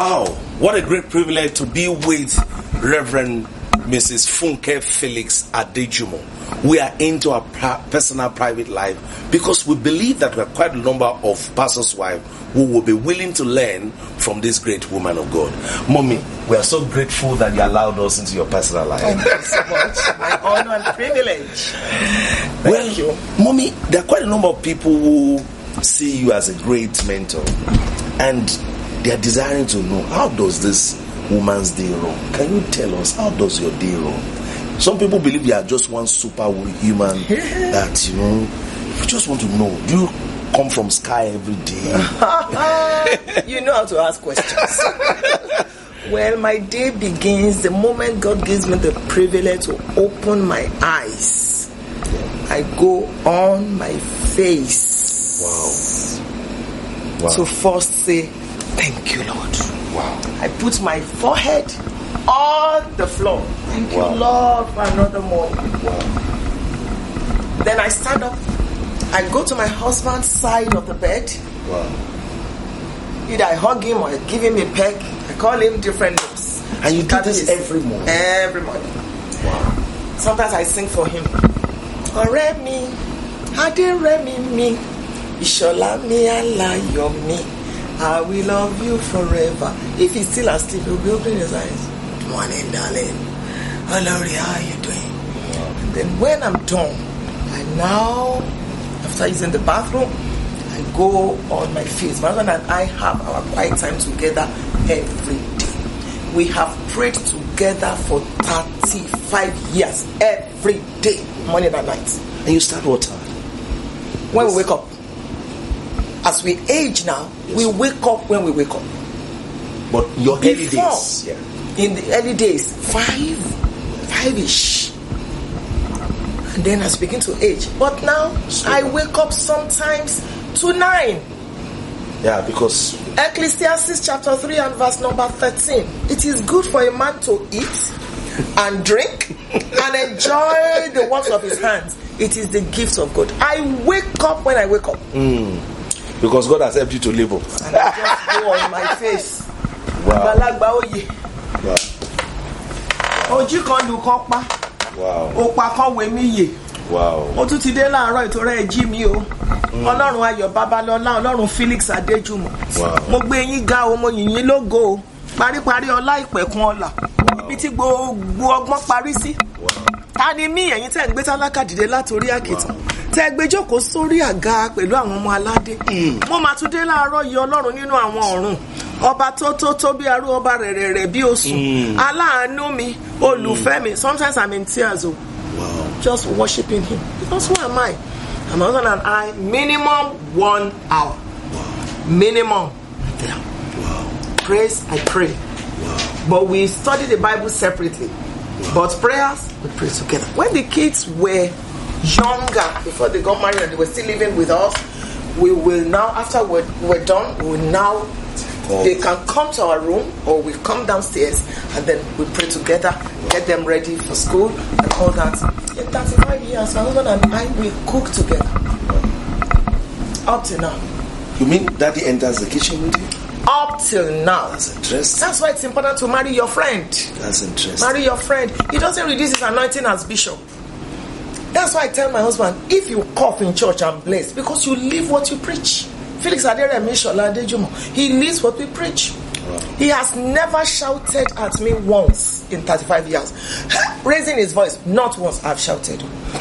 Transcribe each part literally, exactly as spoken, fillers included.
Oh, what a great privilege to be with Reverend Missus Funke Felix Adejumo. We are into our pra- personal private life because we believe that we are quite a number of pastors' wives who will be willing to learn from this great woman of God. Mommy, we are so grateful that you allowed us into your personal life. Thank you so much. My honor and privilege. Thank well, you. Mommy, there are quite a number of people who see you as a great mentor, and they are desiring to know, how does this woman's day run? Can you tell us, how does your day run? Some people believe you are just one superhuman that, you know, you just want to know, do you come from sky every day? You know how to ask questions. Well, my day begins the moment God gives me the privilege to open my eyes. I go on my face. Wow. Wow. To first say, thank you, Lord. Wow. I put my forehead on the floor. Thank Wow. you, Lord, for another morning. Wow. Then I stand up. I go to my husband's side of the bed. Wow. Either I hug him or I give him a peck. I call him different names. And you do That this is every morning? Every morning. Wow. Sometimes I sing for him. Ọ̀rẹ́ mi, Adérẹ̀mí mi, Ìṣọ̀lá mi, Aláyọ̀ mi, I will love you forever. If he's still asleep, he'll be opening his eyes. Good morning, darling. Hello, how are you doing? And then when I'm done, I now, after he's in the bathroom, I go on my face. My husband and I have our quiet time together every day. We have prayed together for thirty-five years, every day, morning and night. And you start what time? When we wake up. As we age now, yes. We wake up when we wake up. But your early Before, days, yeah. In the early days, five, five-ish. And then I begin to age. But now, so I wake up sometimes to nine. Yeah, because Ecclesiastes chapter three and verse number thirteen. It is good for a man to eat and drink and enjoy the works of his hands. It is the gift of God. I wake up when I wake up. Mm. Because God has helped you to live up. And I just go on my face. Wow. Wow. Wow. Wow. Mo tún ti dé láàárọ̀ ìtọ́rẹ́ ẹ jí mi o. Ọlọ́run Ayọ̀ Babalọ́lá, Ọlọ́run Felix Adejumo. Mo gbé yín ga o, mo yìn yín lógo o. Paríparí ọlá ìpẹ̀kun ọlá. Ibi tí gbogbo ọgbọ́n parí sí. Ta ni mí ẹ̀yin tẹ́ ń gbé tálákà dìde látorí àkìtàn? Tẹ́ gbé jókòó sórí àga pẹ̀lú àwọn ọmọ aládé. Mo máa tún dé láàárọ̀ yìí Ọlọ́run nínú àwọn ọ̀run. Ọba tó tó tó bí arú, ọba rẹ̀rẹ̀rẹ̀ bí oṣù. Aláàánú mi, olùfẹ́ mi. Sometimes I'm in tears o. Wow. Just worshiping him. Because who am I? And my husband and I, minimum one hour. Wow. Minimum. Yeah. Wow. Praise, I pray. Wow. But we study the Bible separately. Wow. But prayers, we pray together. When the kids were younger, before they got married and they were still living with us, we will now, after we're, we're done, we will now, oh. They can come to our room or we come downstairs and then we pray together, get them ready for school and all that. In thirty-five years, my husband and I, we cook together. Up till now. You mean Daddy enters the kitchen with you? Up till now. That's interesting. That's why it's important to marry your friend. That's interesting. Marry your friend. He doesn't reduce his anointing as bishop. That's why I tell my husband, if you cough in church, I'm blessed because you live what you preach. Felix Aderemi Shola Adejumo, he lives what we preach. Wow. He has never shouted at me once in thirty-five years. Raising his voice, not once I've shouted.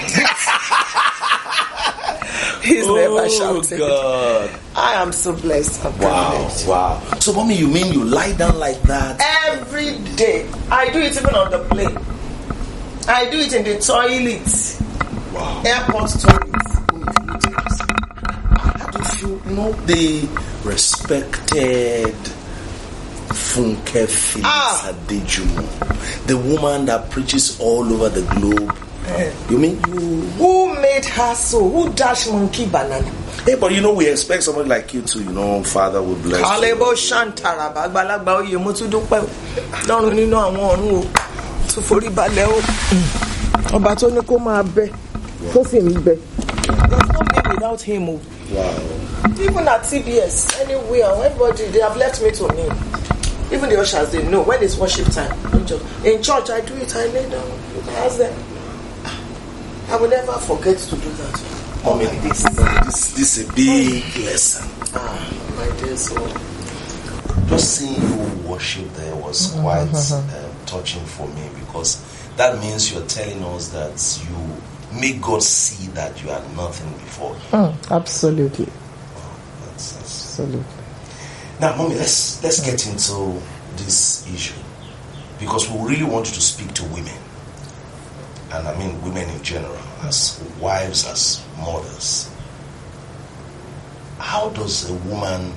He's oh, never shouted. God. I am so blessed. I'm wow, privileged. wow. So, mommy, you mean you lie down like that? Every day. I do it even on the plane. I do it in the toilet. Wow. Airport toilet. How do you feel, you know, the respected Funke Felix ah. Adejumo, the woman that preaches all over the globe? You mean you? Who made her so? Who dashed monkey banana? Hey, but you know, we expect somebody like you to, you know, Father will bless Kalebo Shantara, Bagbalagba Oye, mo tún dúpẹ́ lọ́run nínú àwọn ọ̀run o, tún forí balẹ̀ o. Ọba tó ní kó máa bẹ, tó sì ń bẹ. There's no me without him o. Wow. Even at T B S, anywhere, everybody, they have left me to me. Even Even the ushers, they know when it's worship time. In church, I do it, I lay down. You can ask them. I will never forget to do that. Mommy, this, this, this is a big lesson. Ah, my dear soul. Just seeing you worship there was quite uh, touching for me, because that means you're telling us that you make God see that you are nothing before Him. Mm, absolutely. Oh, that's, that's... Absolutely. Now, Mommy, let's let's get into this issue, because we really want you to speak to women, and I mean women in general, as wives, as mothers. How does a woman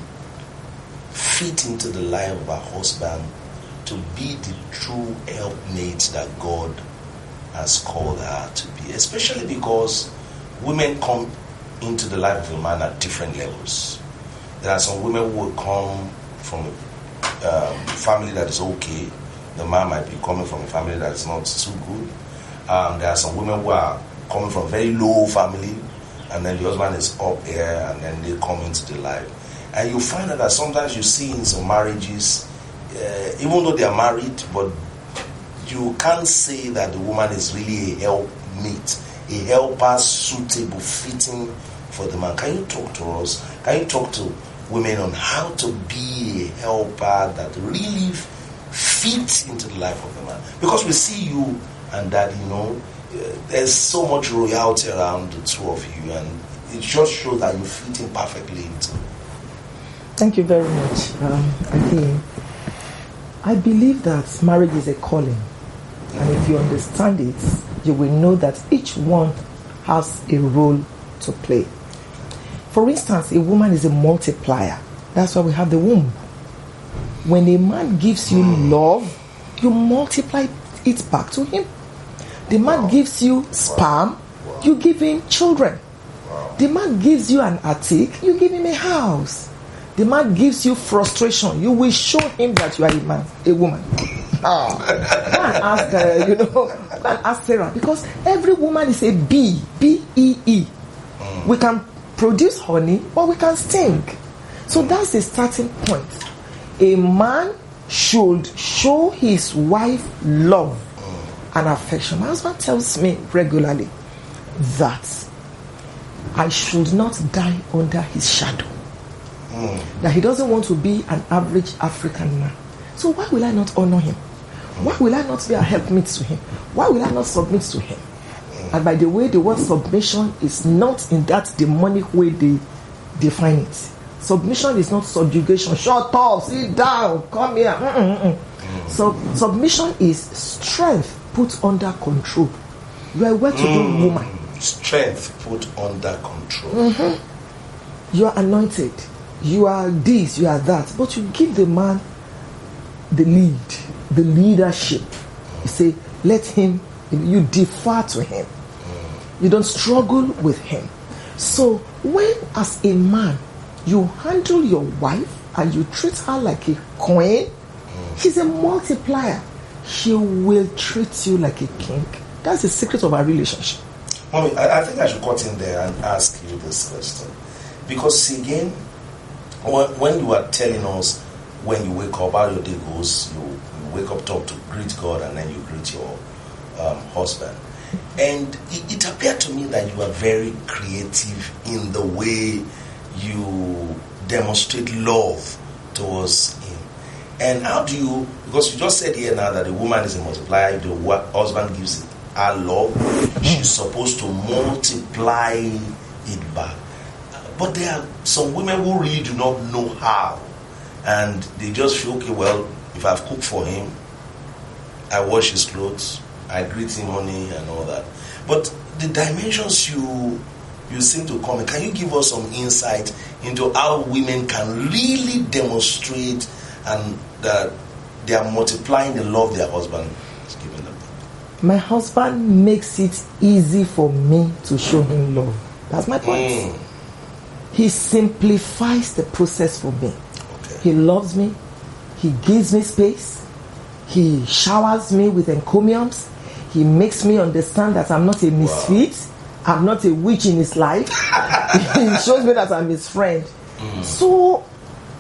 fit into the life of her husband to be the true helpmate that God has called her to be? Especially because women come into the life of a man at different levels. There are some women who will come from a um, family that is okay. The man might be coming from a family that is not too good. Um, there are some women who are coming from very low family, and then the husband is up here, and then they come into the life. And you find out that sometimes you see in some marriages, uh, even though they are married, but you can't say that the woman is really a helpmate, a helper suitable, fitting for the man. Can you talk to us? Can you talk to women on how to be a helper that really fits into the life of the man? Because we see you and that, you know, uh, there's so much royalty around the two of you, and it just shows that you fit in perfectly into. Thank you very much. Um, I I believe that marriage is a calling, and if you understand it, you will know that each one has a role to play. For instance, a woman is a multiplier. That's why we have the womb. When a man gives you love, you multiply it back to him. The man gives you sperm, you give him children. The man gives you an attic, you give him a house. The man gives you frustration, you will show him that you are a man, a woman. Oh. Go and ask, uh, you know, go and ask Sarah, because every woman is a bee, B E E. We can produce honey, but we can stink. So that's the starting point. A man should show his wife love and affection. My husband tells me regularly that I should not die under his shadow. Mm. That he doesn't want to be an average African man. So why will I not honor him? Why will I not be a helpmate to him? Why will I not submit to him? And by the way, the word submission is not in that demonic way they define it. Submission is not subjugation. Shut up, sit down, come here. Mm-mm-mm. So submission is strength put under control. You are a well-to-do mm. woman. Strength put under control. Mm-hmm. You are anointed. You are this, you are that. But you give the man the lead, the leadership. You say, let him, you defer to him. You don't struggle with him. So when as a man, you handle your wife and you treat her like a queen, she's a multiplier. She will treat you like a king. That's the secret of our relationship. Mommy, I, I think I should cut in there and ask you this question. Because see, again, when, when you are telling us when you wake up, how your day goes, you, you wake up, talk to greet God, and then you greet your um, husband. And it, it appeared to me that you are very creative in the way you demonstrate love towards him. And how do you, because you just said here now that the woman is a multiplier, if the husband gives her love, she's supposed to multiply it back. But there are some women who really do not know how. And they just feel, okay, well, if I've cooked for him, I wash his clothes, I greet him, honey, and all that. But the dimensions you you seem to come in, can you give us some insight into how women can really demonstrate and that they are multiplying the love their husband is giving them? My husband makes it easy for me to show him love. That's my point. Mm. He simplifies the process for me. Okay. He loves me. He gives me space. He showers me with encomiums. He makes me understand that I'm not a misfit. Wow. I'm not a witch in his life. He shows me that I'm his friend. Mm. So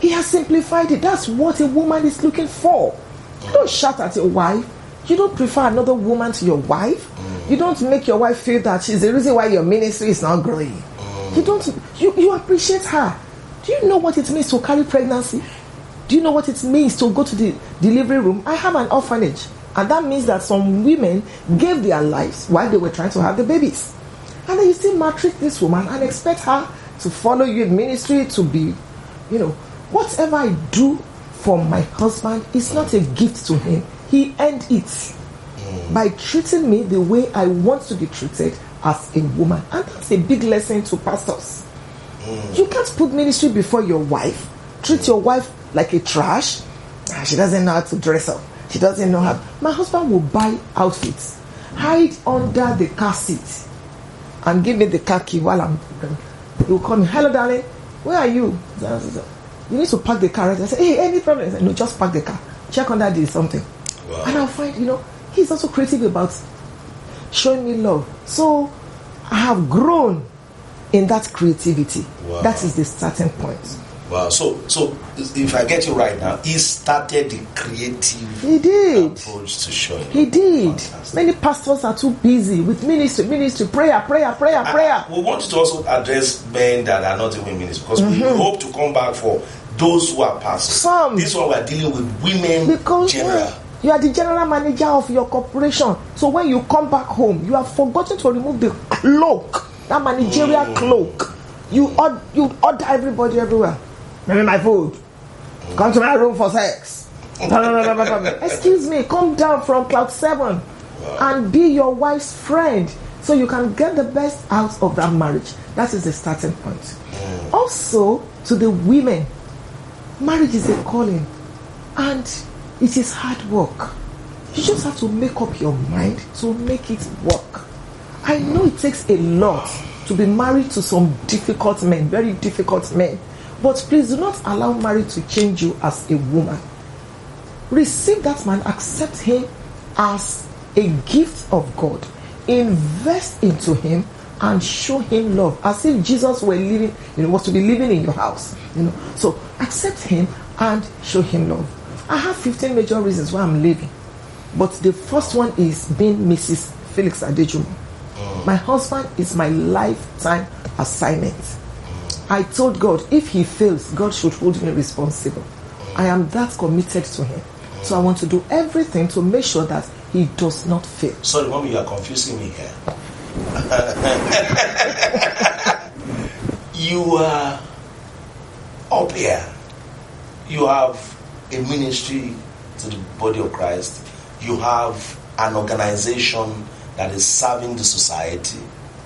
He has simplified it. That's what a woman is looking for. Mm. You don't shout at your wife. You don't prefer another woman to your wife. Mm. You don't make your wife feel that she's the reason why your ministry is not growing. Mm. You don't. You, you appreciate her. Do you know what it means to carry pregnancy? Do you know what it means to go to the delivery room? I have an orphanage. And that means that some women gave their lives while they were trying to have the babies. And then you still maltreat this woman and expect her to follow you in ministry, to be, you know, whatever I do for my husband is not a gift to him. He earned it mm. by treating me the way I want to be treated as a woman. And that's a big lesson to pastors. Mm. You can't put ministry before your wife. Treat mm. your wife like a trash. She doesn't know how to dress up. She doesn't know how. My husband will buy outfits, hide under the car seat, and give me the car key while I'm. He will call me, hello darling, where are you? You need to park the car. Right? I say, hey, any problem? I say, no, just park the car. Check on that, something. Wow. And I'll find, you know, he's also creative about showing me love. So I have grown in that creativity. Wow. That is the starting point. Wow. So, so if I get you right now, he started the creative he did. approach to showing. He did. Fantastic. Many pastors are too busy with ministry, ministry, prayer, prayer, prayer, I, prayer. We want to also address men that are not even ministry, because mm-hmm. we hope to come back for those who are pastors. Some. This one we're dealing with women because general. Yeah, you are the general manager of your corporation. So when you come back home, you have forgotten to remove the cloak, that managerial mm. cloak. You or, you order everybody everywhere. Give me my food. Come to my room for sex. Excuse me, come down from cloud seven wow. and be your wife's friend so you can get the best out of that marriage. That is the starting point. Mm. Also, to the women, marriage is a calling and it is hard work. You just have to make up your mind to make it work. I know it takes a lot to be married to some difficult men, very difficult men. But please do not allow marriage to change you as a woman. Receive that man, accept him as a gift of God. Invest into him and show him love. As if Jesus were living, you know, was to be living in your house. You know. So accept him and show him love. I have fifteen major reasons why I'm leaving. But the first one is being Missus Felix Adejumo. My husband is my lifetime assignment. I told God, if he fails, God should hold me responsible. I am that committed to him. So I want to do everything to make sure that he does not fail. Sorry, Mommy, you are confusing me here. You are up here. You have a ministry to the body of Christ. You have an organization that is serving the society.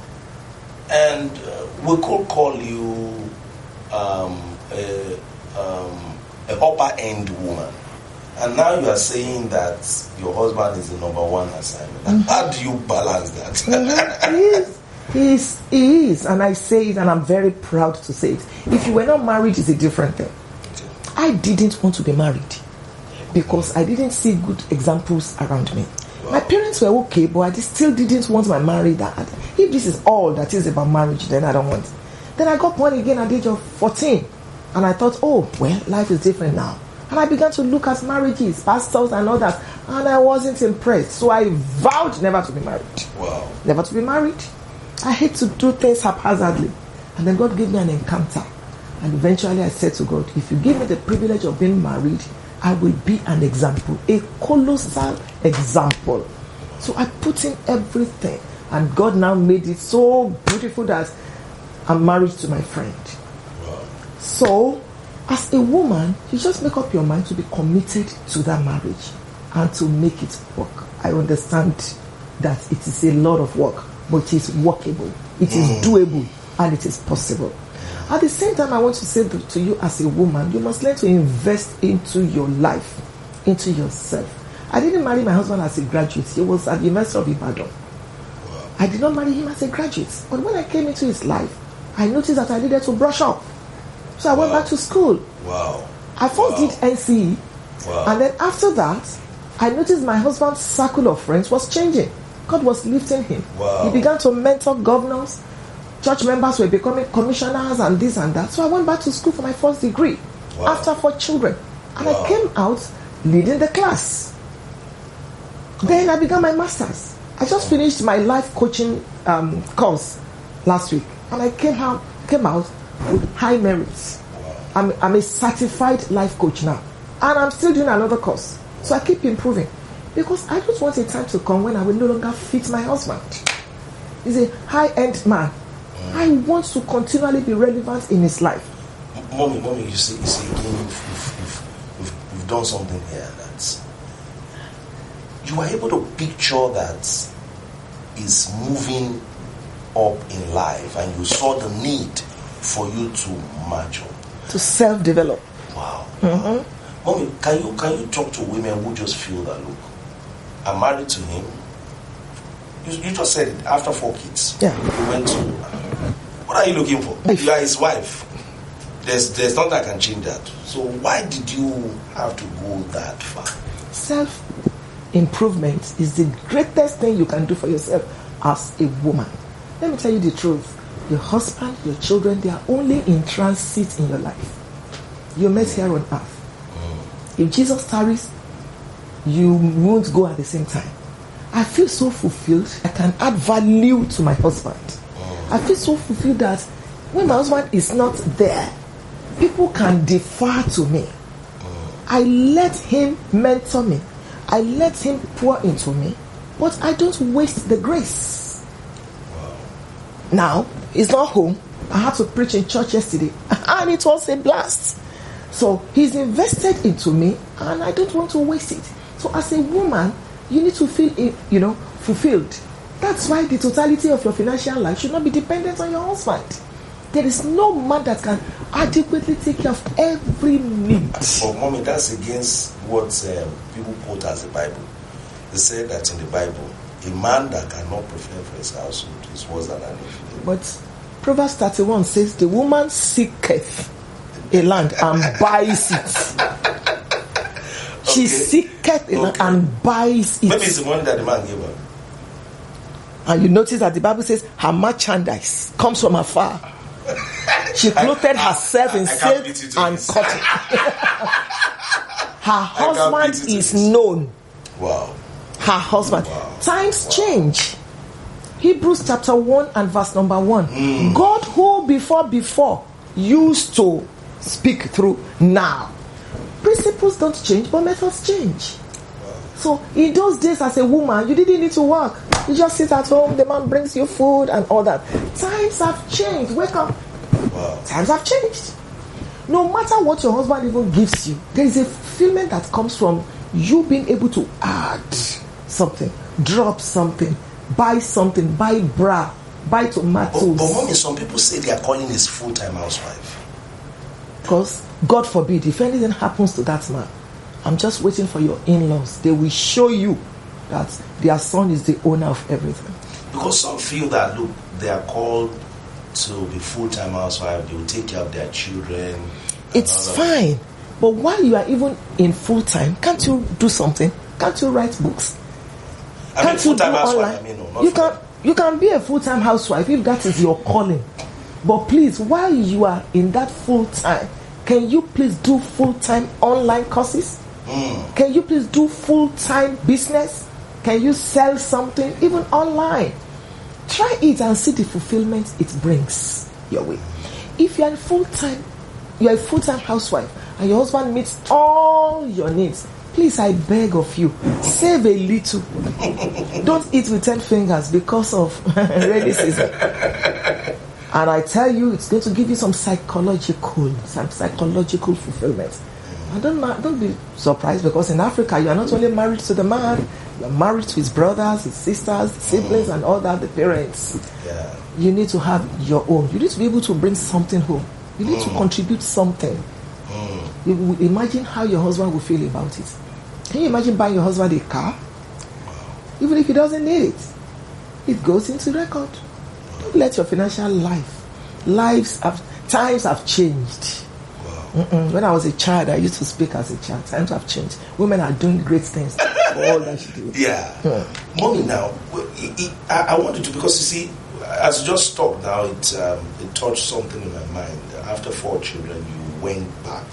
And uh, we could call you um, a, um, a upper end woman. And now you are saying that your husband is the number one assignment. Mm-hmm. How do you balance that? Mm-hmm. He is. He is. He is. And I say it, and I'm very proud to say it. If you were not married, it's a different thing. Okay. I didn't want to be married because I didn't see good examples around me. Wow. My parents were okay, but I still didn't want my married dad. If this is all that is about marriage, then I don't want it. Then I got born again at the age of fourteen. And I thought, oh, well, life is different now. And I began to look at marriages, pastors and others. And I wasn't impressed. So I vowed never to be married. Wow. Never to be married. I hate to do things haphazardly. And then God gave me an encounter. And eventually I said to God, if you give me the privilege of being married, I will be an example. A colossal example. So I put in everything. And God now made it so beautiful that I'm married to my friend. Wow. So, as a woman, you just make up your mind to be committed to that marriage and to make it work. I understand that it is a lot of work, but it is workable, it is mm. doable, and it is possible. At the same time, I want to say to you as a woman, you must learn to invest into your life, into yourself. I didn't marry my husband as a graduate. He was at the University of Ibadan. I did not marry him as a graduate. But when I came into his life, I noticed that I needed to brush up. So I wow. went back to school. Wow. I first wow. did N C E. Wow. And then after that, I noticed my husband's circle of friends was changing. God was lifting him. Wow. He began to mentor governors. Church members were becoming commissioners and this and that. So I went back to school for my first degree. wow. after four children. And wow. I came out leading the class. Then I began my master's. I just finished my life coaching um, course last week. And I came out, came out with high merits. Wow. I'm, I'm a certified life coach now. And I'm still doing another course. So I keep improving. Because I don't want a time to come when I will no longer fit my husband. He's a high-end man. Mm. I want to continually be relevant in his life. Mommy, mommy, you see, you see, you've, you've, you've, you've done something here that's... You are able to picture that is moving up in life, and you saw the need for you to mature. To self-develop. Wow. Mm-hmm. Mommy, can you can you talk to women who just feel that, look, I'm married to him. You, you just said it, after four kids. Yeah. You went to... What are you looking for? You are his wife. There's there's nothing that can change that. So why did you have to go that far? Self-improvement is the greatest thing you can do for yourself as a woman. Let me tell you the truth. Your husband, your children, they are only in transit in your life. You met here on earth. Mm. If Jesus tarries, you won't go at the same time. I feel so fulfilled. I can add value to my husband. Mm. I feel so fulfilled that when my husband is not there, people can defer to me. Mm. I let him mentor me. I let him pour into me. But I don't waste the grace. Wow. Now, he's not home. I had to preach in church yesterday. And it was a blast. So, he's invested into me. And I don't want to waste it. So, as a woman, you need to feel, you know, fulfilled. That's why the totality of your financial life should not be dependent on your husband. There is no man that can adequately take care of every need. But mommy, that's against what um, people quote as the Bible. They say that in the Bible, a man that cannot provide for his household is worse than an infidel. But Proverbs thirty-one says, the woman seeketh a land and buys it. She okay. seeketh a land okay. and buys it. Maybe it's the money that the man gave her. And you notice that the Bible says her merchandise comes from afar. She clothed herself in silk and cotton. Her husband is known. Wow. Her husband. Wow. Times wow. change. Hebrews chapter one and verse number one. Mm. God who before before used to speak through now. Principles don't change, but methods change. Wow. So in those days as a woman, you didn't need to work. You just sit at home, the man brings you food and all that. Times have changed. Wake up. Wow. Times have changed. No matter what your husband even gives you, there is a fulfillment that comes from you being able to add something, drop something, buy something, buy bra, buy tomatoes. But, but mommy, some people say their calling is full-time housewife. Because, God forbid, if anything happens to that man, I'm just waiting for your in-laws. They will show you that their son is the owner of everything. Because some feel that, look, they are called to be full-time housewife, they will take care of their children. It's fine. But while you are even in full-time, can't you do something? Can't you write books? I can't mean, you do online? I mean, no, you can you can be a full-time housewife if that is your calling. But please, while you are in that full-time, can you please do full-time online courses? Mm. Can you please do full-time business? Can you sell something even online? Try it and see the fulfillment it brings your way. If you are full-time, you are a full-time housewife and your husband meets all your needs, please, I beg of you, save a little. Don't eat with ten fingers because of rainy season. And I tell you, it's going to give you some psychological, some psychological fulfillment. And don't, don't be surprised, because in Africa, you are not only married to the man, you are married to his brothers, his sisters, his siblings, and all that, the parents. Yeah. You need to have your own. You need to be able to bring something home. You need mm. to contribute something. Mm. You will imagine how your husband will feel about it. Can you imagine buying your husband a car? Even if he doesn't need it, it goes into record. Don't let your financial life, lives have, times have changed. Mm-mm. When I was a child, I used to speak as a child. Times have changed. Women are doing great things for all that she do. Yeah. Hmm. Mommy, now, it, it, I, I wanted to, because you see, as you just talked now, it, um, it touched something in my mind. After four children, you went back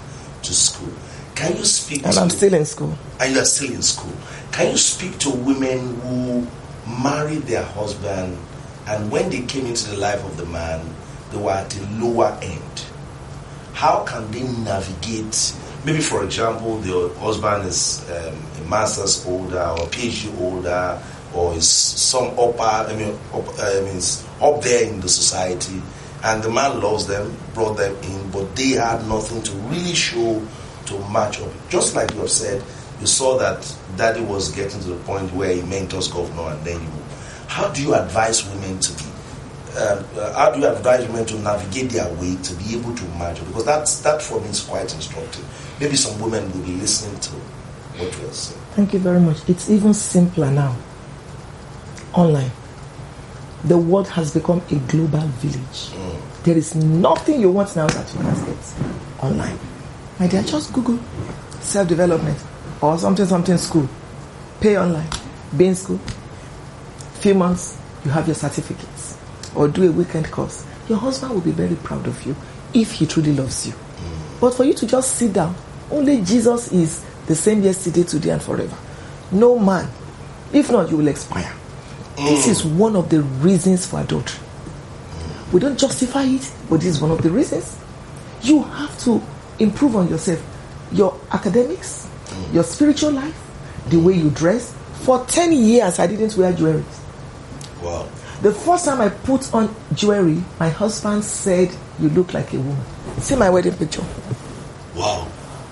to school. Can you speak and to... I'm still in school. And you are still in school. Can you speak to women who married their husband, and when they came into the life of the man, they were at the lower end? How can they navigate? Maybe, for example, the husband is um, a master's holder or a PhD holder, or is some upper, I mean, up, I mean, up there in the society, and the man loves them, brought them in, but they had nothing to really show to match up. Just like you have said, you saw that daddy was getting to the point where he mentors governor, and then you. How do you advise women to be? Uh, uh, how do you advise women to navigate their way to be able to match up? Because that's that for me is quite instructive. Maybe some women will be listening to what you are saying. Thank you very much. It's even simpler now. Online. The world has become a global village. Mm. There is nothing you want now that you can get online. My dear, just Google self-development or something, something school. Pay online. Be in school. Few months, you have your certificates. Or do a weekend course. Your husband will be very proud of you if he truly loves you. Mm. But for you to just sit down, only Jesus is the same yesterday, today, and forever. No man. If not, you will expire. Mm. This is one of the reasons for adultery. Mm. We don't justify it, but this is one of the reasons. You have to improve on yourself. Your academics, mm. your spiritual life, the way you dress. For ten years, I didn't wear jewelry. Wow. The first time I put on jewelry, my husband said, "You look like a woman." See my wedding picture. Wow.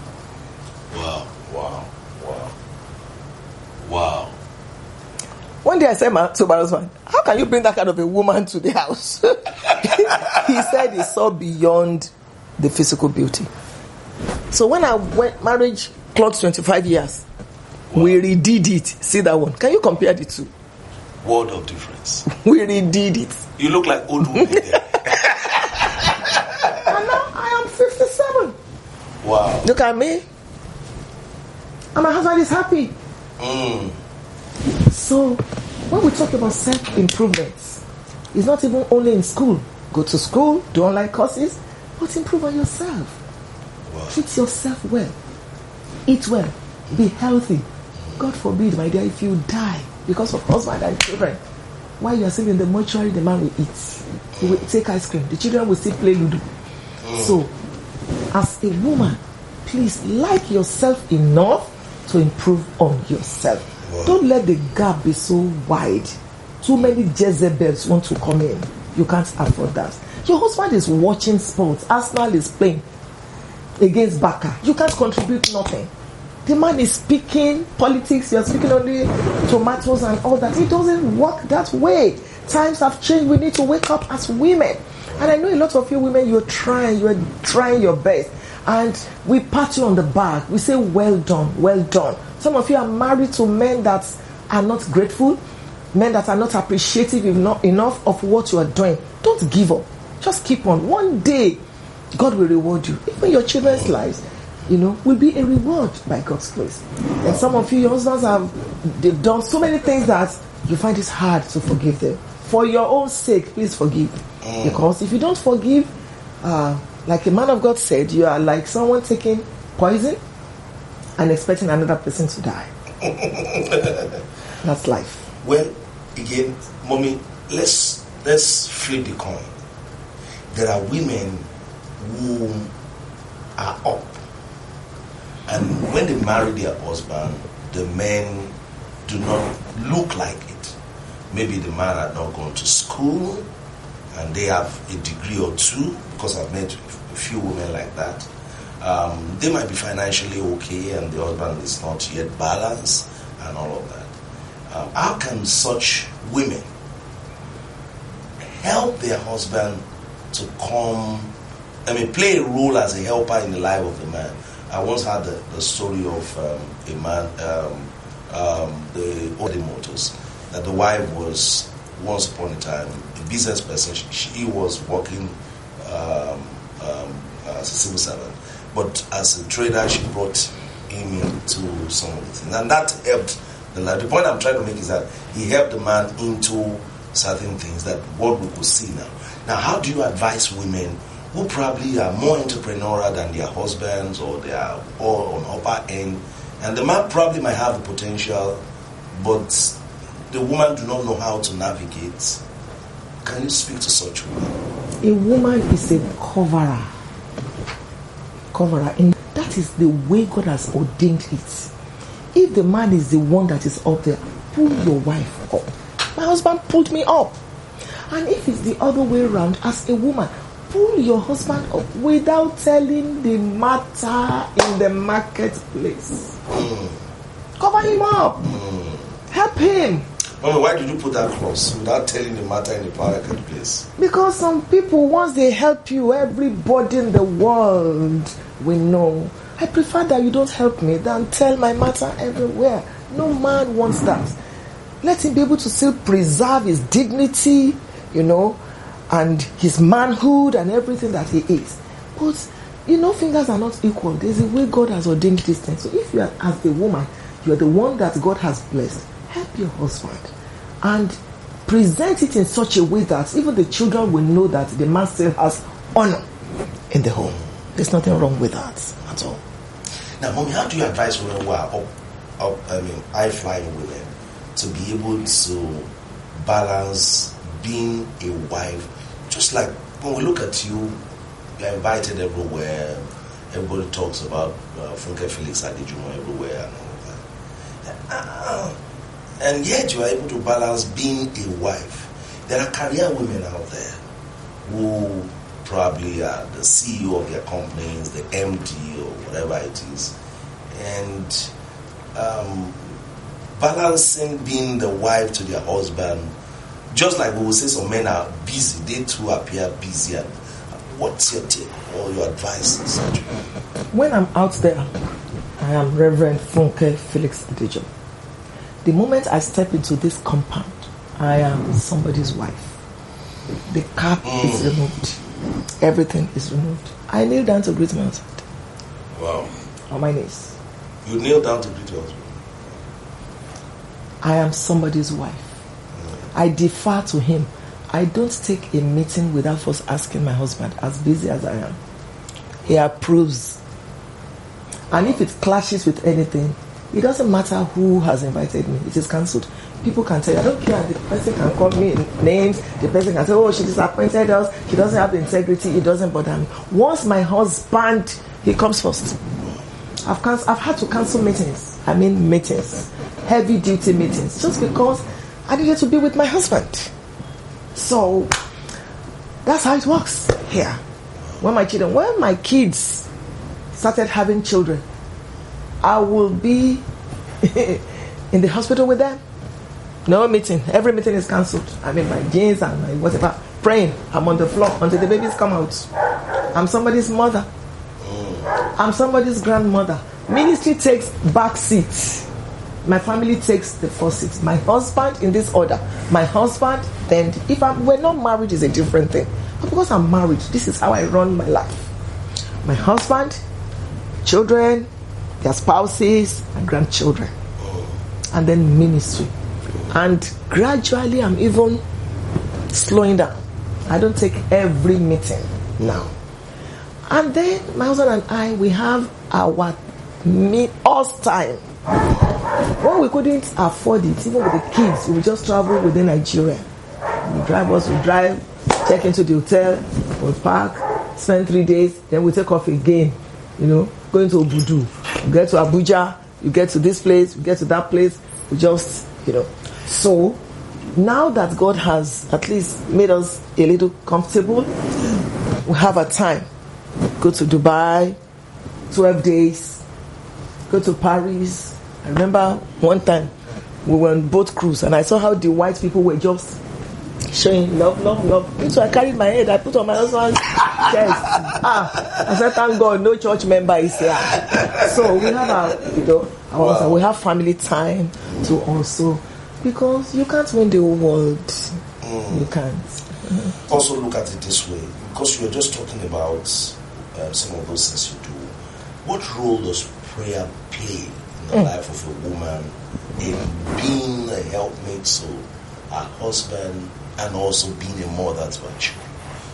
Wow. Wow. Wow. Wow. One day I said to my husband, "How can you bring that kind of a woman to the house?" He said he saw beyond the physical beauty. So when I went marriage clocked twenty-five years, wow. We redid it. See that one? Can you compare the two? World of difference. We redid it. You look like old woman there. And now I am fifty-seven. Wow. Look at me. And my husband is happy. Mm. So when we talk about self-improvements, it's not even only in school. Go to school, do online courses, but improve on yourself. Wow. Treat yourself well. Eat well. Be healthy. God forbid, my dear, if you die because of husband and children, while you are still in the mortuary, the man will eat. He will take ice cream. The children will still play Ludo. Mm. So, as a woman, please like yourself enough to improve on yourself. Wow. Don't let the gap be so wide. Too many Jezebels want to come in. You can't afford that. Your husband is watching sports. Arsenal is playing against Barca. You can't contribute nothing. The man is speaking politics, you're speaking only tomatoes and all that. It doesn't work that way. Times have changed. We need to wake up as women. And I know a lot of you women, you're trying, you're trying your best. And we pat you on the back. We say, well done, well done. Some of you are married to men that are not grateful, men that are not appreciative enough, enough of what you are doing. Don't give up. Just keep on. One day, God will reward you. Even your children's lives, you know, will be a reward by God's grace. And some of you, your husbands have they've done so many things that you find it hard to forgive them. For your own sake, please forgive. Mm. Because if you don't forgive, uh, like a man of God said, you are like someone taking poison and expecting another person to die. That's life. Well, again, mommy, let's let's flip the coin. There are women who are up. And when they marry their husband, the men do not look like it. Maybe the man had not gone to school and they have a degree or two, because I've met a few women like that. Um, they might be financially okay and the husband is not yet balanced and all of that. Um, how can such women help their husband to come, I mean, play a role as a helper in the life of the man? I once had the, the story of um, a man, um, um, the Audi Motors, that the wife was, once upon a time, a business person. She, she was working um, um, as a civil servant. But as a trader, she brought him into some of the things. And that helped the life. The point I'm trying to make is that he helped the man into certain things that what we could see now. Now, how do you advise women who probably are more entrepreneurial than their husbands, or they are all on upper end, and the man probably might have the potential, but the woman do not know how to navigate. Can you speak to such women? A woman is a coverer. Coverer. And that is the way God has ordained it. If the man is the one that is up there, pull your wife up. My husband pulled me up. And if it's the other way around, as a woman, pull your husband up without telling the matter in the marketplace. Mm. Cover him up. Mm. Help him. Mommy, why did you put that clause without telling the matter in the marketplace? Because some people, once they help you, everybody in the world will know. I prefer that you don't help me than tell my matter everywhere. No man wants that. Let him be able to still preserve his dignity, you know, and his manhood and everything that he is. But, you know, fingers are not equal. There's a way God has ordained this thing. So if you are, as a woman, you are the one that God has blessed, help your husband and present it in such a way that even the children will know that the man still has honor in the home. There's nothing wrong with that at all. Now, Mommy, how do you advise women who are up, up I mean, high-flying women to be able to balance being a wife? Just like when we look at you, you're invited everywhere. Everybody talks about uh, Funke Felix Adejumo everywhere and all that. Uh, and yet you are able to balance being a wife. There are career women out there who probably are the C E O of their companies, the M D or whatever it is, and um, balancing being the wife to their husband. Just like we will say some men are busy, they too appear busy. And what's your tip or your advice in such? When I'm out there, I am Reverend Funke Felix Adejumo. The moment I step into this compound, I am somebody's wife. The cap mm. is removed. Everything is removed. I kneel down to greet my husband. Wow. On my knees. You kneel down to greet your husband? I am somebody's wife. Mm. I defer to him. I don't take a meeting without first asking my husband, as busy as I am. He approves. And if it clashes with anything, it doesn't matter who has invited me. It is cancelled. People can tell you, I don't care. The person can call me names. The person can say, oh, she disappointed us. She doesn't have the integrity. It doesn't bother me. Once my husband, he comes first. I've, canc- I've had to cancel meetings. I mean meetings. Heavy duty meetings. Just because I needed to be with my husband. So, that's how it works here. When my children, when my kids started having children, I will be in the hospital with them. No meeting. Every meeting is cancelled. I'm in my jeans and my whatever, praying. I'm on the floor until the babies come out. I'm somebody's mother. I'm somebody's grandmother. Ministry takes back seats. My family takes the first seat. My husband in this order. My husband, then if I'm, we're not married is a different thing. But because I'm married, this is how I run my life. My husband, children, their spouses and grandchildren, and then ministry. And gradually I'm even slowing down. I don't take every meeting now. And then my husband and I, we have our meet us time. When we couldn't afford it, even with the kids, we would just travel within Nigeria. We drive us, we drive, check into the hotel, we park, spend three days, then we take off again, you know, going to Obudu. You get to Abuja, you get to this place, you get to that place, we just, you know. So, now that God has at least made us a little comfortable, we have a time. Go to Dubai, twelve days, go to Paris. I remember one time we were on boat cruise and I saw how the white people were just showing love, love, love. So I carried my head, I put on my husband's chest. Ah, I said, thank God, no church member is here. So we have our, you know, our, wow. we have family time to also, because you can't win the whole world. Mm. You can't. Mm-hmm. Also look at it this way, because you're just talking about uh, some of those things you do. What role does prayer play in the mm. life of a woman in being a helpmate to her husband and also being a mother to her children?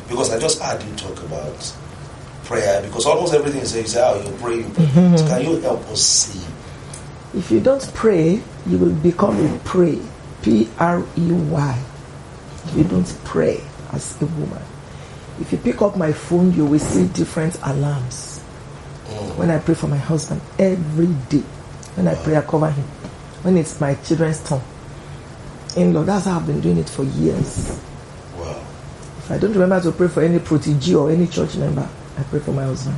Because I just heard you talk about prayer, because almost everything you say, you say, oh, you pray, you pray. Mm-hmm. So can you help us see? If you don't pray, you will become a prey. P R E Y. If you don't pray as a woman. If you pick up my phone, you will see different alarms. Mm. When I pray for my husband, every day. When I pray, I cover him. When it's my children's turn. In-law, that's how I've been doing it for years. Wow. If I don't remember to pray for any protégé or any church member, I pray for my husband.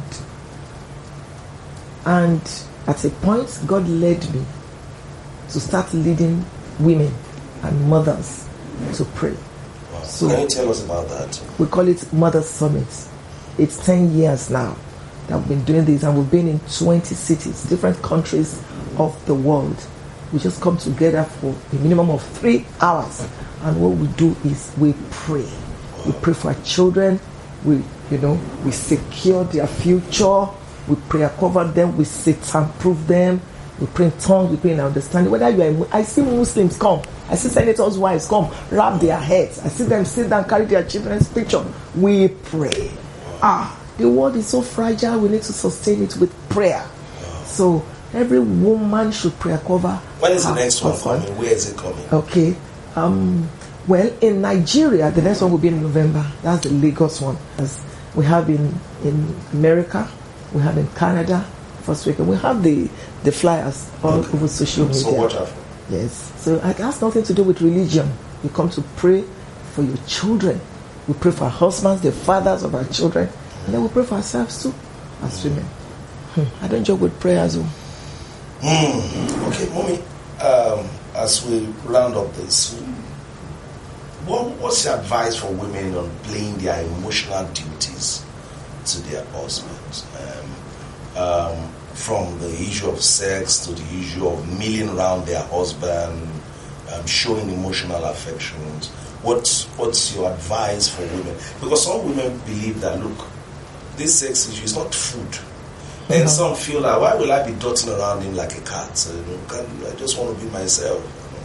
And at a point, God led me to start leading women and mothers to pray. Wow. So can you tell us about that? We call it Mother Summit. It's ten years now that we've been doing this, and we've been in twenty cities, different countries of the world. We just come together for a minimum of three hours, and what we do is we pray. Wow. We pray for our children. We, you know, we secure their future. We pray, cover them. We Satan-proof them. We pray in tongues. We pray in understanding. Whether you are, I see Muslims come. I see senators' wives come, wrap their heads. I see them sit down, carry their children's picture. We pray. Ah, the world is so fragile. We need to sustain it with prayer. So every woman should pray cover. When is the next one coming? Where is it coming? Okay. Um. Well, in Nigeria, the next one will be in November. That's the Lagos one. As we have in in America, we have in Canada first week, and we have the the flyers all okay. over social media. So wonderful. Yes. So it has nothing to do with religion. We come to pray for your children. We pray for our husbands, the fathers of our children, and then we pray for ourselves too, as women. Hmm. I don't joke with prayers. Oh. Mm. Okay, mommy. Um, as we round up this, what, what's your advice for women on playing their emotional duties to their husbands? Um, um, from the issue of sex to the issue of milling around their husband, um, showing emotional affections. What's what's your advice for women? Because some women believe that, look, this sex issue is not food. And mm-hmm. some feel like, why will I be dotting around him like a cat? So, you know, I just want to be myself.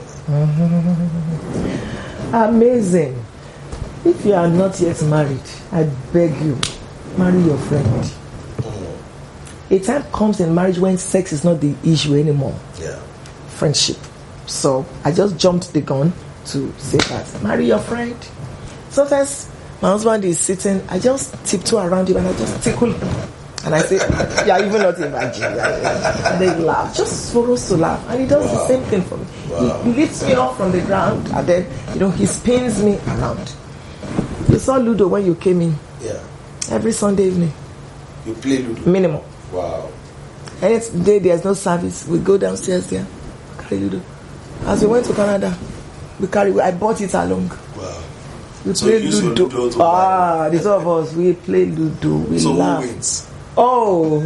Mm-hmm. Amazing. If you are not yet married, I beg you, marry your friend. Mm-hmm. A time comes in marriage when sex is not the issue anymore. Yeah. Friendship. So I just jumped the gun to say that. Marry your friend. Sometimes my husband is sitting, I just tiptoe around him and I just tickle him. And I say, yeah, even not imagine. Yeah, yeah. And they laugh, just for us to laugh. And he does wow. the same thing for me. Wow. He, he lifts me up from the ground and then, you know, he spins me around. You saw Ludo when you came in. Yeah. Every Sunday evening. You play Ludo? Minimum. Wow. Any day there's no service, we go downstairs there, carry Ludo. As we went to Canada, we carry, I bought it along. Wow. We so play Ludo. Ludo ah, the two of us, we play Ludo. We so laugh. Who wins? Oh.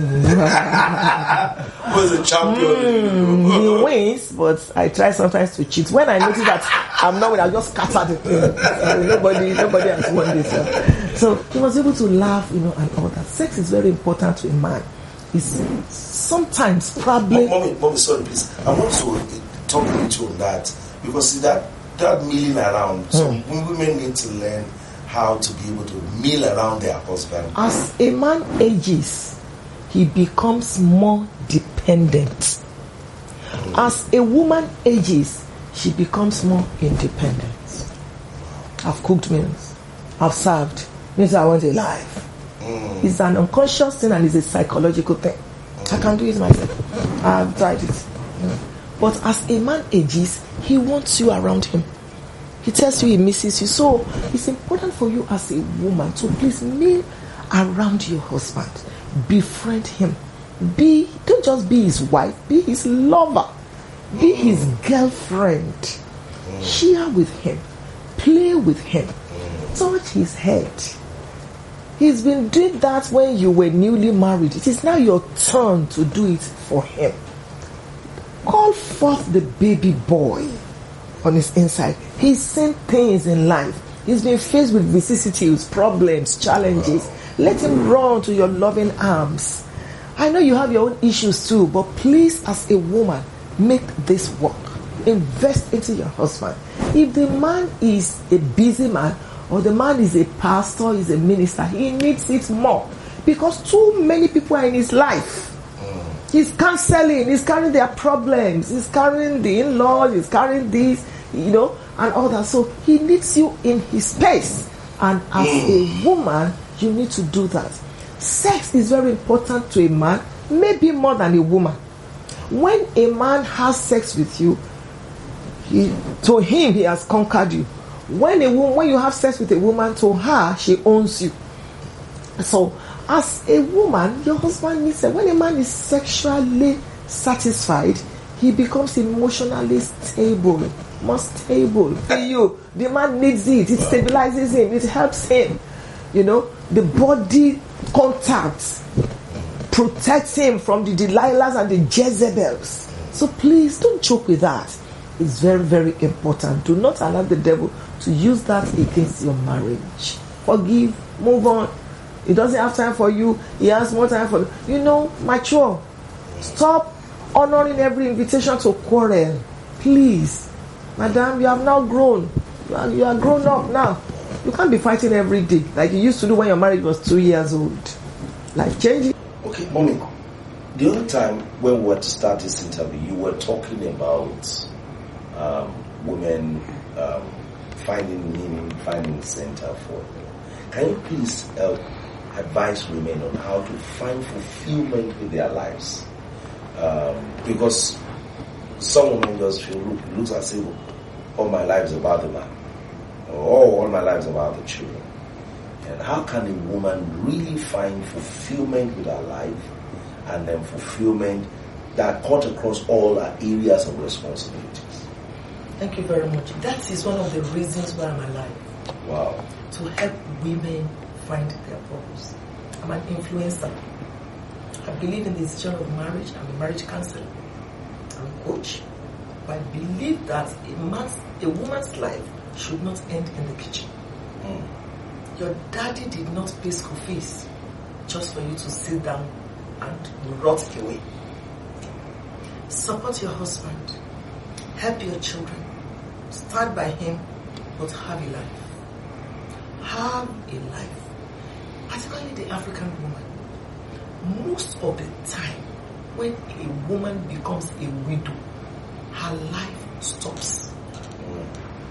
Who's the champion? Mm, he wins, but I try sometimes to cheat. When I notice that I'm not winning, I just scatter the thing. So nobody, nobody has won this one. So he was able to laugh, you know, and all that. Sex is very important to a man. It's sometimes probably. Mommy, mommy, sorry, please. I want to talk with you on that because see that that milling around. Some mm. women need to learn how to be able to mill around their husband. As a man ages, he becomes more dependent. Mm. As a woman ages, she becomes more independent. I've cooked meals. I've served. Means I want a life. Mm. It's an unconscious thing and it's a psychological thing. Mm. I can do it myself. I've tried it. Mm. But as a man ages, he wants you around him. He tells you he misses you. So it's important for you as a woman to please mill around your husband. Befriend him. Be don't just be his wife, be his lover. Be his girlfriend. Share with him. Play with him. Touch his head. He's been doing that when you were newly married. It is now your turn to do it for him. Call forth the baby boy on his inside. He's seen things in life. He's been faced with vicissitudes, problems, challenges. Let him run to your loving arms. I know you have your own issues too, but please, as a woman, make this work. Invest into your husband. If the man is a busy man or the man is a pastor, is a minister, he needs it more. Because too many people are in his life. He's counseling, he's carrying their problems, he's carrying the in-laws, he's carrying this, you know, and all that. So he needs you in his space. And as a woman, you need to do that. Sex is very important to a man, maybe more than a woman. When a man has sex with you, he, to him, he has conquered you. When a woman, when you have sex with a woman, to her, she owns you. So, as a woman, your husband needs it. When a man is sexually satisfied, he becomes emotionally stable, more stable. You, the man needs it. It stabilizes him. It helps him. You know, the body contact protects him from the Delilahs and the Jezebels. So please don't joke with that. It's very, very important. Do not allow the devil to use that against your marriage. Forgive, move on. He doesn't have time for you. He has more time for you. You know, mature. Stop honoring every invitation to quarrel. Please. Madam, you have now grown. You are, you are grown up now. You can't be fighting every day like you used to do when your marriage was two years old. Like changing. Okay, Mommy. The other time when we were to start this interview, you were talking about um, women um, finding meaning, finding center for you. Can you please help advise women on how to find fulfillment with their lives? Um, because some women just feel, look, it looks as if all my life is about the man, or all my life is about the children. And how can a woman really find fulfillment with her life, and then fulfillment that cuts across all her areas of responsibilities? Thank you very much. That is one of the reasons why I'm alive. Wow. To help women find their purpose. I'm an influencer. I believe in the decision of marriage. I'm a marriage counselor. I'm a coach. But I believe that a man's, a woman's life should not end in the kitchen. Mm. Your daddy did not pay school fees just for you to sit down and rot away. Support your husband. Help your children. Start by him, but have a life. Have a life. Particularly the African woman. Most of the time, when a woman becomes a widow, her life stops. Mm.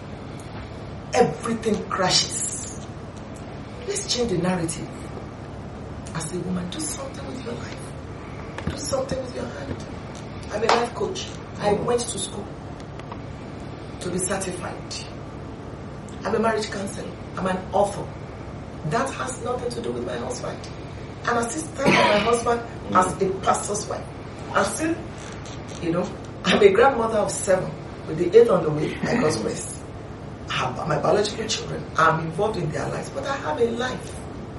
Everything crashes. Let's change the narrative. As a woman, do something with your life. Do something with your hand. I'm a life coach. I went to school to be certified. I'm a marriage counselor. I'm an author. That has nothing to do with my husband. I'm assistant to my husband as a pastor's wife. I'm still, you know, I'm a grandmother of seven with the eighth on the way. I God's grace. I have my biological children. I'm involved in their lives, but I have a life.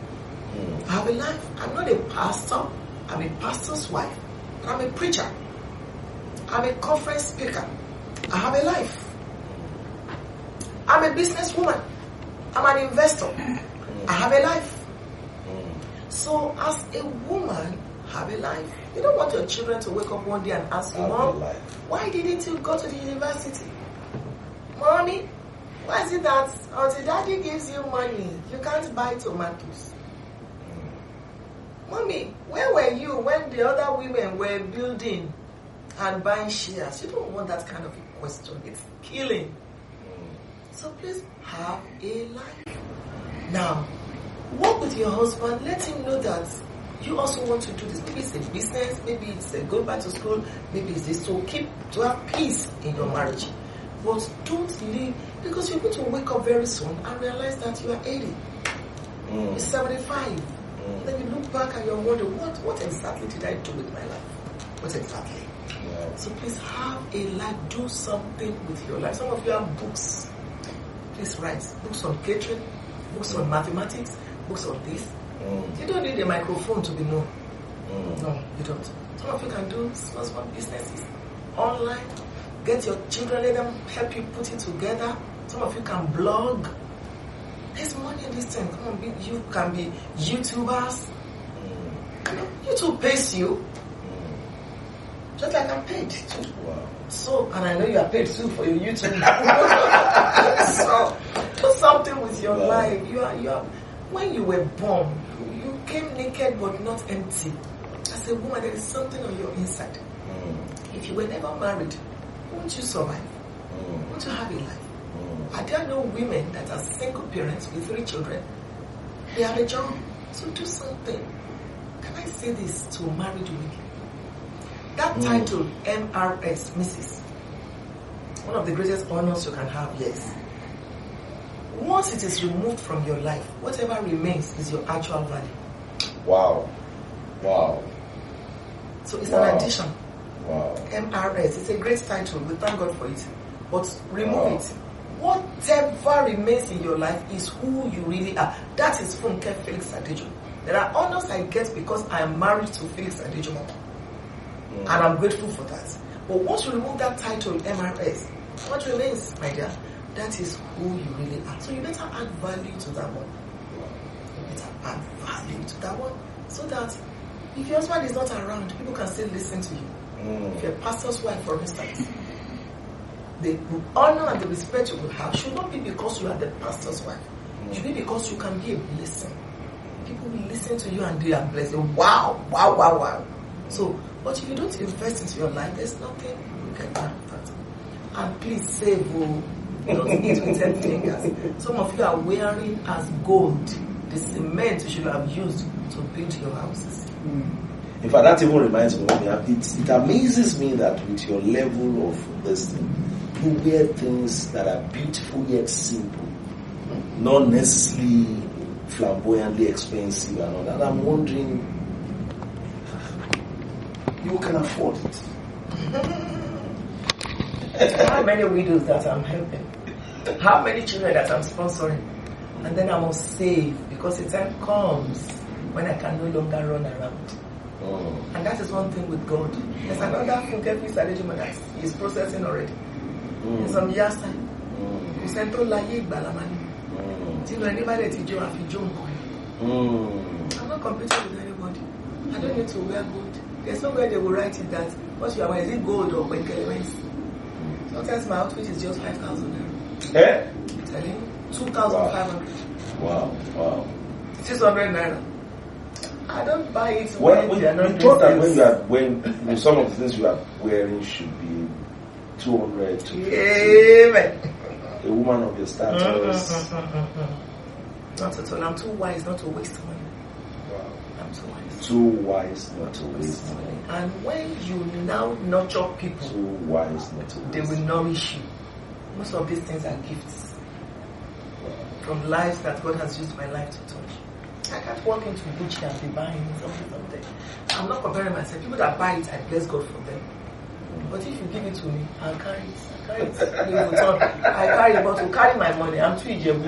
I have a life. I'm not a pastor. I'm a pastor's wife. I'm a preacher. I'm a conference speaker. I have a life. I'm a businesswoman. I'm an investor. I have a life. So as a woman, have a life. You don't want your children to wake up one day and ask you, Mom, why didn't you go to the university? Mommy, why is it that until daddy gives you money, you can't buy tomatoes? Mommy, where were you when the other women were building and buying shares? You don't want that kind of a question. It's killing. So please have a life. Now, work with your husband. Let him know that you also want to do this. Maybe it's a business. Maybe it's a go back to school. Maybe it's this. So keep to have peace in your marriage. But don't leave, because you're going to wake up very soon and realize that you are eighty. Mm. You're seventy-five. Mm. Then you look back and you wonder, what, what exactly did I do with my life? What exactly? Yeah. So please have a life. Do something with your life. Some of you have books. Please write books on catering, books on mathematics, books on this. Mm. You don't need a microphone to be known. Mm. No, you don't. Some of you can do small, small businesses online. Get your children, let them help you put it together. Some of you can blog. There's money in this thing. Come on, be, you can be YouTubers. Mm. YouTube pays you. Mm. Just like I'm paid too. Wow. So, and I know you are paid too for your YouTube. so, so something with your Wow. life. You are, you are, when you were born, you came naked but not empty. As a woman, there is something on your inside. Mm. If you were never married, won't you survive? Mm. Won't you have a life? Mm. Are there no women that are single parents with three children? They have a job, so do something. Can I say this to married women? That Mm. title, M R S, Missus one of the greatest honors you can have, yes. Once it is removed from your life, whatever remains is your actual value. Wow. Wow. So it's Wow. an addition. Wow. M R S, it's a great title. We thank God for it. But remove Wow. it. Whatever remains in your life is who you really are. That is Funke Felix Adejo. There are honors I get because I am married to Felix Adejo. Mm. And I'm grateful for that. But once you remove that title, M R S, what remains, my dear? That is who you really are. So you better add value to that one. You better add value to that one. So that if your husband is not around, people can still listen to you. Mm. If you're a pastor's wife, for instance, the honor and the respect you will have should not be because you are the pastor's wife. It should be because you can be a blessing. People will listen to you and they are blessed. Wow, wow, wow, wow. So, but if you don't invest into your life, there's nothing you can do with that. And please save, oh, don't eat with ten fingers. Some of you are wearing as gold the cement you should have used to build your houses. In fact, that even reminds me, it, it amazes me that with your level of this thing, you wear things that are beautiful yet simple, not necessarily flamboyantly expensive and all that. I'm wondering, you can afford it. How many widows that I'm helping? How many children that I'm sponsoring? And then I must save because the time comes when I can no longer run around. Oh. And that is one thing with God. There's another Funke Felix Adejo that is processing already. Mm. In some years time. Mm. Kò sẹ́ni tó láyé ìgbàlà máa ní. Mm. Tí ìlú ẹni bá dẹ̀ ti jó àfi jó nǹkan. Mm. I'm not competing with anybody. I don't need to wear gold. There's nowhere they will write it that what you are wearing, is it gold or penkele? Sometimes my outfit is just five thousand naira. Eh? I'm telling you, two thousand five hundred. Wow, wow. six hundred naira. I don't buy it Well, when we, they are we not thought that doing when sales. you are when some of the things you are wearing should be two hundred to Amen. a woman of your status. Not at all. I'm too wise not to waste money. Wow. I'm too wise. Too wise not to waste money. And when you now nurture people, Too wise not to they waste will nourish you. Most of these things are gifts from lives that God has used my life to touch. I can't walk into Gucci and be buying something, something. I'm not comparing myself. People that buy it, I bless God for them. But if you give it to me, I'll carry it. I'll carry it. You will turn. I carry it, but to carry my money, I'm too Ijebu.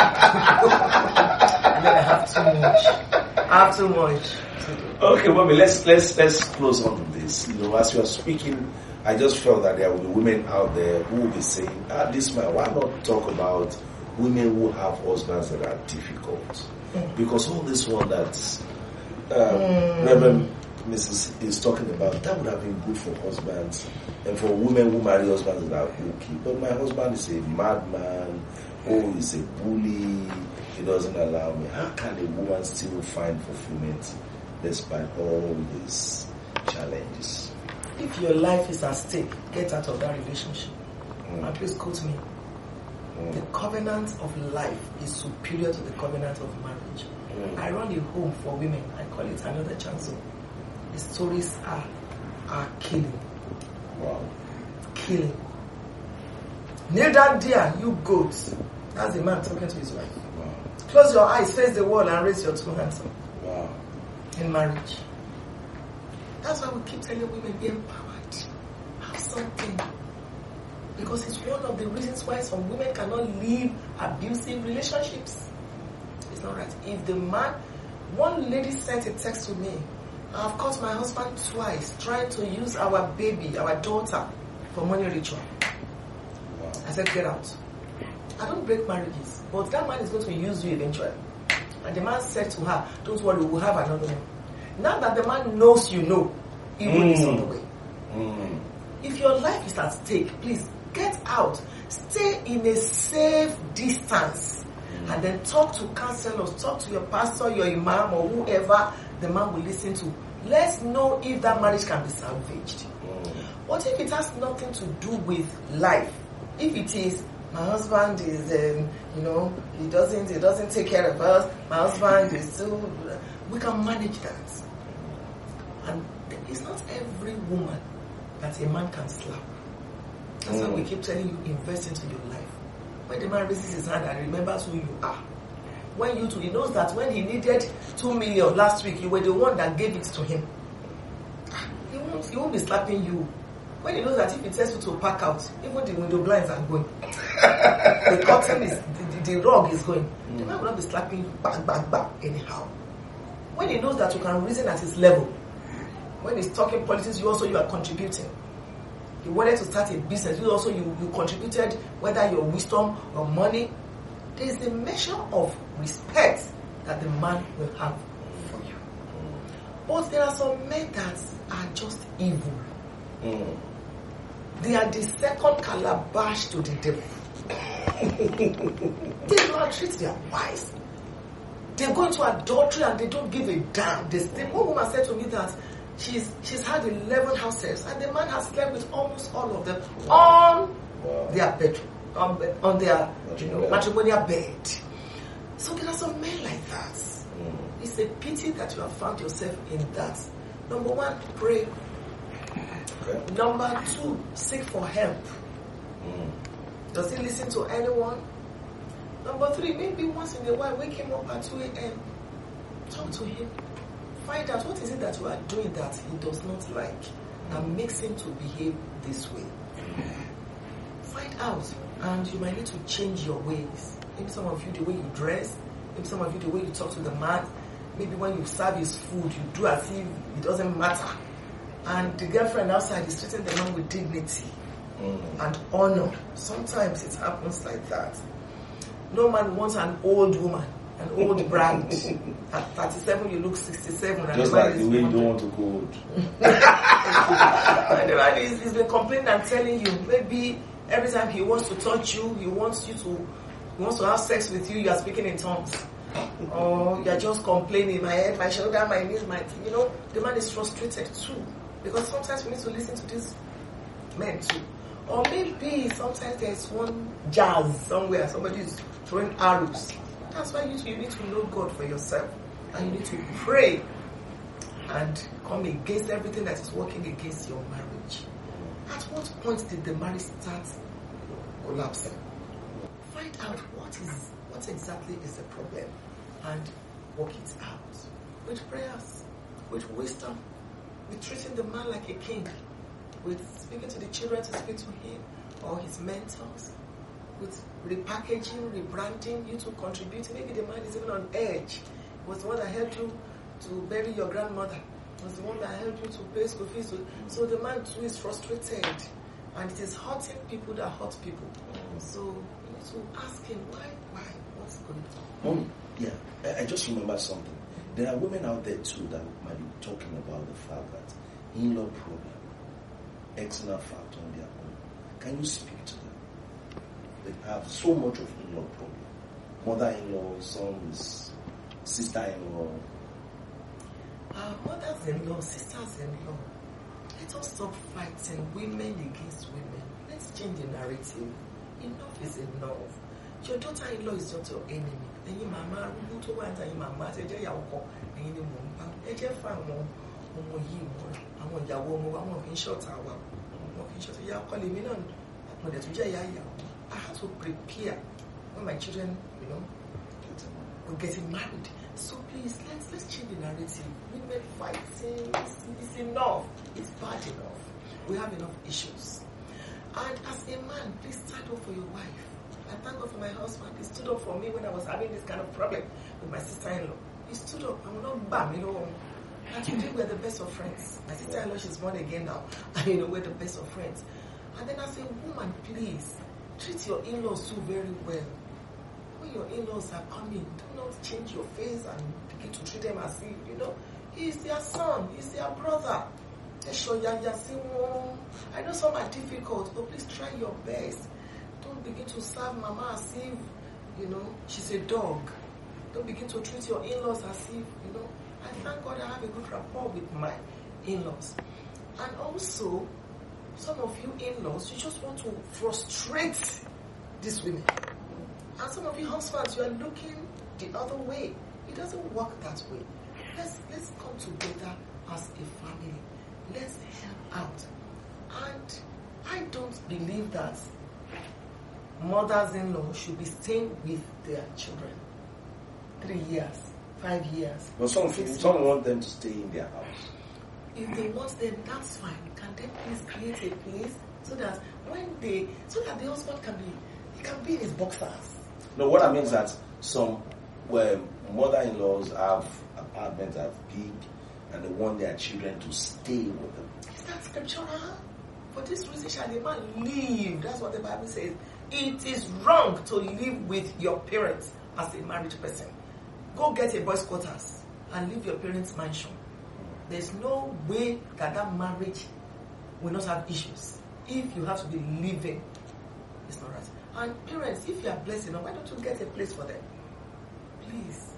And then I have too much. I have too much. Okay, mommy, let's let's let's close on this. You know, as you are speaking, I just felt that there will be women out there who will be saying, ah, this man, why not talk about women who have husbands that are difficult? Mm. Because all this one that um, mm. Reverend Missus is talking about, that would have been good for husbands and for women who marry husbands that are okay. But my husband is a madman, oh, he's a bully, he doesn't allow me. How can a woman still find fulfillment despite all these challenges? If your life is at stake, get out of that relationship. Mm. And please quote me. Mm. The covenant of life is superior to the covenant of marriage. Mm. I run a home for women. I call it another chance. The stories are are killing. Wow. Killing. Kneel down there, you goats. That's the man talking to his wife. Wow. Close your eyes, face the wall, and raise your two hands up. Wow. In marriage. That's why we keep telling women, be empowered. Have something. Because it's one of the reasons why some women cannot live abusive relationships. It's not right. If the man, one lady sent a text to me, I've caught my husband twice trying to use our baby, our daughter, for money ritual. Wow. I said, get out. I don't break marriages, but that man is going to use you eventually. And the man said to her, don't worry, we'll have another one. Now that the man knows you know, evil mm. is on the way. Mm. If your life is at stake, please get out. Stay in a safe distance mm. and then talk to counselors, talk to your pastor, your imam, or whoever the man will listen to. Let's know if that marriage can be salvaged. Mm. What if it has nothing to do with life? If it is, my husband is, um, you know, he doesn't, he doesn't take care of us. My husband is still. We can manage that. And it's not every woman that a man can slap. That's mm. why we keep telling you, invest into your life. When the man raises his hand and remembers who you are. When you too, he knows that when he needed two million last week, you were the one that gave it to him. He won't, he won't be slapping you. When he knows that if he tells you to pack out, even the window blinds are going. The curtain is, the, the, the rug is going. Mm. The man will not be slapping you back, back, back, anyhow. When he knows that you can reason at his level, when he's talking politics, you also you are contributing. He wanted to start a business, you also you, you contributed, whether your wisdom or money. There is a measure of respect that the man will have for you. But there are some men that are just evil. Mm. They are the second calabash to the devil. They do not treat their wives. They go into adultery and they don't give a damn. They stay. One woman said to me that she's she's had eleven houses and the man has slept with almost all of them on wow. their bedroom, on, on their you know, matrimonial bed. So there are some men like that. Mm. It's a pity that you have found yourself in that. Number one, pray. Okay. Number two, seek for help. Mm. Does he listen to anyone? Number three, maybe once in a while, wake him up at two a.m. Talk to him. Find out what is it that you are doing that he does not like and makes him to behave this way. Find out, and you might need to change your ways. Maybe some of you, the way you dress. Maybe some of you, the way you talk to the man. Maybe when you serve his food, you do as if it doesn't matter. And the girlfriend outside is treating the man with dignity mm. and honor. Sometimes it happens like that. No man wants an old woman, an old bride. At thirty-seven, you look sixty-seven. Just like the way you don't want to go old. And the man is, he's been complaining and telling you, maybe every time he wants to touch you, he wants you to, he wants to have sex with you, you are speaking in tongues. Or you are just complaining, my head, my shoulder, my knees, my, you know, the man is frustrated too. Because sometimes we need to listen to these men too. Or maybe sometimes there's one jazz somewhere, somebody is throwing arrows. That's why you, you need to know God for yourself. And you need to pray and come against everything that is working against your marriage. At what point did the marriage start collapsing? Find out what is what exactly is the problem and work it out. With prayers, with wisdom, with treating the man like a king, with speaking to the children to speak to him or his mentors, with repackaging, rebranding, you to contribute. Maybe the man is even on edge. It was the one that helped you to bury your grandmother. It was the one that helped you to pay school fees. So the man too is frustrated. And it is hurting people that hurt people. So you need to ask him, why, why, what's going on? Mom, yeah, I, I just remember something. There are women out there too that might be talking about the fact that in-law problem, external factor on their own. Can you speak to them? They have so much of in-law problem. Mother-in-law, sons, sister-in-law. Uh, mothers-in-law, sisters-in-law. Let us stop fighting women against women. Let's change the narrative. Enough is enough. Your daughter-in-law is not your enemy. Ẹ̀yin màmá arúgbó tó wà ní màmá ṣe jẹ́ ìyàwó kan, ẹ̀yin ni mò ń bá. Ẹ jẹ́ fún àwọn ọmọ yìí mọ́, àwọn ìyàwó ọmọ wa, wọn kì í ṣọ̀tá wa. Wọn kì í ṣọ̀tá ìyá ọkọ lèmi náà, mo dẹ̀ tún jẹ́ ìyá ìyàwó. I had to prepare when my children, you know, were getting married. So please, let's let's change the narrative. Women fighting, it's, it's enough. It's bad enough. We have enough issues. And as a man, please stand up for your wife. I thank God for my husband. He stood up for me when I was having this kind of problem with my sister-in-law. He stood up. I will not bam, you know. And today we're the best of friends. My sister-in-law, she's born again now. And you know, we're the best of friends. And then as a woman, please, treat your in-laws too very well. When your in-laws are coming, do not change your face and begin to treat them as if, you know, he is their son, he is their brother. I know some are difficult, but please try your best. Don't begin to serve mama as if you know, she's a dog. Don't begin to treat your in-laws as if, you know, I thank God I have a good rapport with my in-laws. And also, some of you in-laws, you just want to frustrate these women. And some of you husbands, you are looking the other way. It doesn't work that way. Let's, let's come together as a family. Let's help out. And I don't believe that mothers-in-law should be staying with their children. Three years, five years. But some, some want them to stay in their house. If they want them, that's fine. Can they please create a place so that when they, so that the husband can be, he can be in his boxers. No, what I mean is that some where mother-in-laws have apartments that are big and they want their children to stay with them. Is that scriptural? For this reason shall the man live. That's what the Bible says. It is wrong to live with your parents as a married person. Go get a boys' quarters and leave your parents' mansion. There's no way that that marriage will not have issues. If you have to be living, it's not right. And parents, if you are blessed enough, why don't you get a place for them? Please.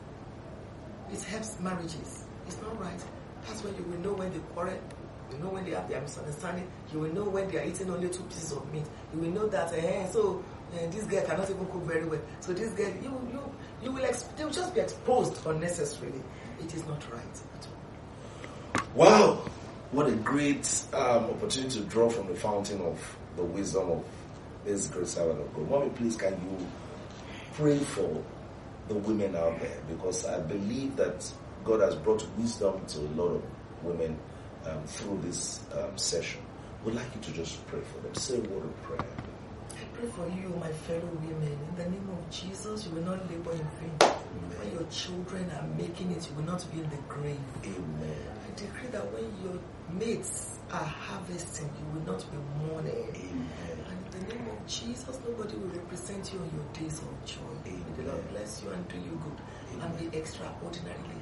It helps marriages. It's not right. That's when you will know when they quarrel. You know when they have their misunderstanding. You will know when they are eating only two pieces of meat. You will know that, eh, so uh, this girl cannot even cook very well. So this girl, you you you will exp- they will just be exposed unnecessarily. It is not right at all. Wow, what a great um, opportunity to draw from the fountain of the wisdom of this great servant of God. Mommy, please, can you pray for the women out there? Because I believe that God has brought wisdom to a lot of women um, through this um, session. We'd like you to just pray for them. Say a word of prayer. I pray for you, my fellow women. In the name of Jesus, you will not labor in vain. When your children are making it, you will not be in the grave. Amen. I decree that when your mates are harvesting, you will not be mourning. Amen. And in the name of Jesus, nobody will represent you on your days of joy. May the Lord bless you and do you good. Amen. And be extraordinarily